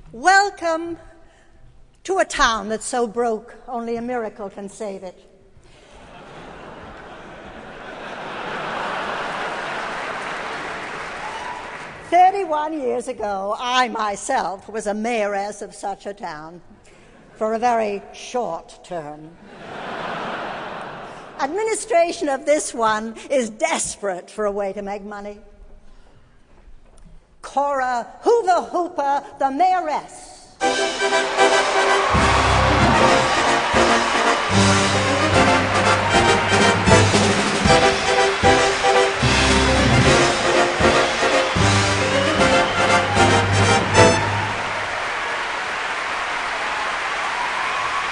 Welcome to a town that's so broke only a miracle can save it. "31 years ago, I myself was a mayoress of such a town for a very short term. Administration of this one is desperate for a way to make money. Cora Hoover Hooper, the mayoress.